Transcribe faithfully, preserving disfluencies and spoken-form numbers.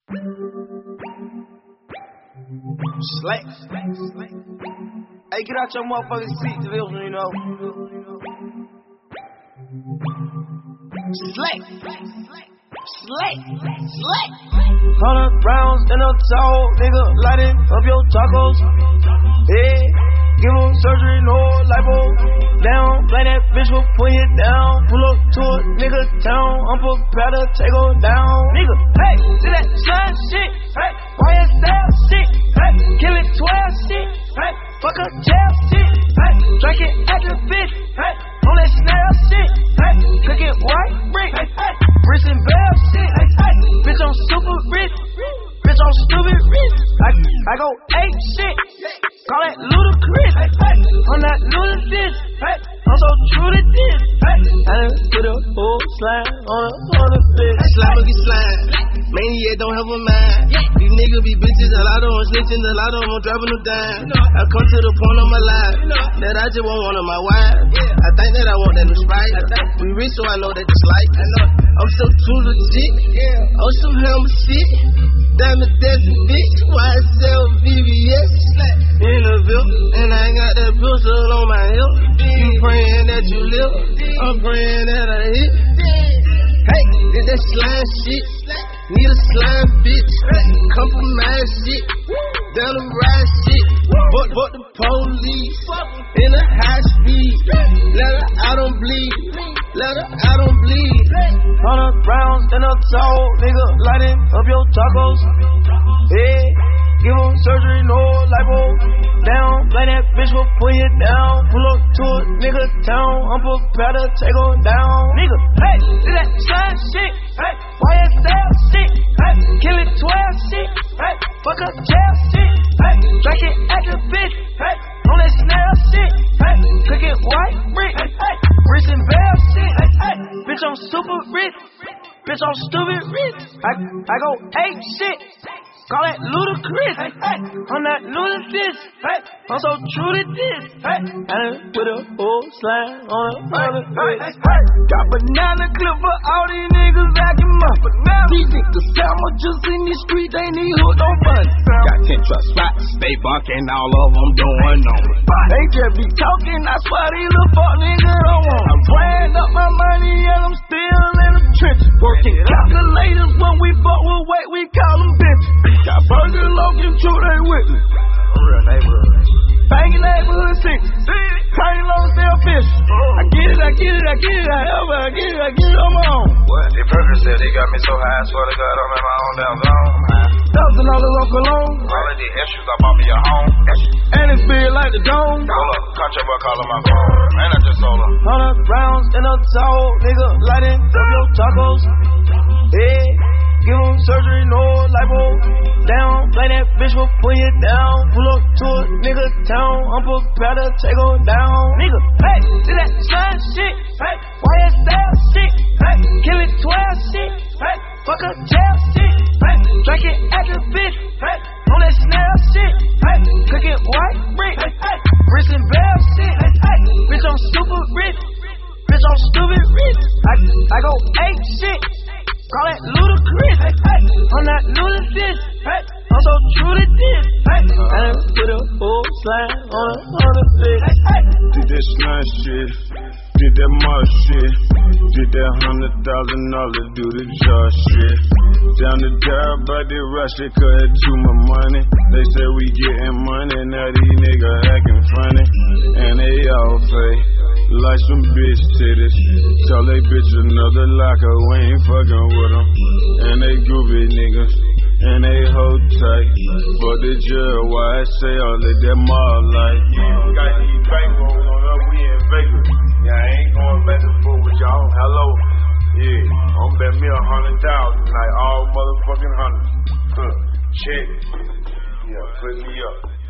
Slack. Hey, get out your motherfucking seat to this one, you know. Slack. Slack. Slack. Hundred rounds in a towel, nigga, lighting up your tacos. Yeah, give him surgery, no lipo. Down, blame that bitch for putting it down. Pull up to a nigga town, I'm prepared to take her down. Nigga, hey, do that slime shit. Hey, Y S L shit. Hey, kill it twelve shit. Hey, fuck a jail shit. Hey, drink it at the bitch. Hey, on that snail shit. Hey, cook it white brick. Hey, hey, Rich and Bell shit. Hey, hey, bitch, I'm super rich. Bitch, I'm stupid rich. I, I go ape shit. Call that ludicrous. Hey, hey, I'm not ludicrous. Hey, I'm so true to this. Hey, I done put a whole slime on a on a bitch. Slime will get slime. Maniac don't have a mind. These niggas be bitches, a lot of them snitching, a lot of them dropping them down. I come to the point of my life that I just want one of my wives. I think that I want that new sprite. We rich, so I know that it's like. I'm so true legit. On some hammer shit. Diamond dancing bitch. Y S L V V S. In the bill, and I ain't got that pistol on my hip. You praying that you live, I'm praying that I hit. Hey, did that slime shit. Need a slime bitch. Compromise shit. Down the ride shit. Fuck, fuck the police. In a high speed. Let her out on bleed. Let her out on bleed. Hundred rounds in a towel, nigga, lighting up your tacos. Yeah, give him surgery, no lipo. Down, blame that bitch for putting it down. Pull up to a nigga town, I'm prepared to take her down. Nigga, hey, do that slime shit. Hey, Y S L shit. Hey, kill it twelve shit. Hey, fuck a jail shit. Hey, drink it at the bitch. Hey, on that snail shit. Hey, cook it white brick. Hey, hey, Rich and Bell shit. Hey, hey, bitch, I'm super rich. Bitch, I'm stupid rich. I, I go ape shit. Call that ludicrous. Hey, hey, I'm not ludicrous. Hey, I'm so true to this. Hey, I done put a whole slime on a other bitch. Hey, hey, got banana clip for all these niggas acting up. These niggas sandwiches in the street, they need hooked on fun. Got ten truck spots, stay bunking, all of them doing on me. They just be talking, I swear these little fuck niggas don't want. I'm praying up my money and I'm still in the trenches. Working calculators when we fuck with weight, we call them bitches. Got Burger Logan, true, they with me. Real neighborhood. Banging neighborhood six. Cutting low, still fish. I get it, I get it, I get it, I ever, I get it, I get it on my own. What? The burger said they got me so high, I swear to God, I'm in my own damn zone. Thousand dollars on cologne. All of these issues, I bought me a home. And it's big like the dome. Hold up, country boy calling my phone. Man, I just sold her. Hundred rounds in a towel, nigga, lighting up your tacos. Yeah, give him surgery, no lipo. Down, blame that bitch for putting it down. Pull up to a nigga town, I'm prepared to take her down. Nigga, hey, do that slime shit. Hey, Y S L shit. Hey, kill it twelve shit. Hey, fuck a jail shit. Hey, drink it at the bitch. Hey, on that snail shit. Hey, cook it white brick. Hey, hey, Rich and Bell shit. Hey, hey, bitch, I'm super rich. Bitch, I'm stupid rich. I, I go ape shit. Call that ludicrous. Hey, hey, I'm not ludicrous. Hey, I'm so true to this. Hey, I done put a whole slime on a other bitch. Hey, hey. Did that slime shit. Did that mud shit. Did that hundred thousand dollars do the jar shit. Down the dirt, but they rush it, cut to my money. They say we getting money, now these niggas acting funny. And they all fake, like some bitch titties. Tell they bitch another locker, we ain't fucking with them. And they groovy niggas, and they hold tight. For the jail, why I say all of that mob like. Yeah, we got these bankrolls on up, we in Vegas. Yeah, I ain't going back and forth with y'all. Hello. Yeah, I'm bet me a hundred thousand tonight, all motherfucking hundreds. Huh. Check it. Yeah, put me up.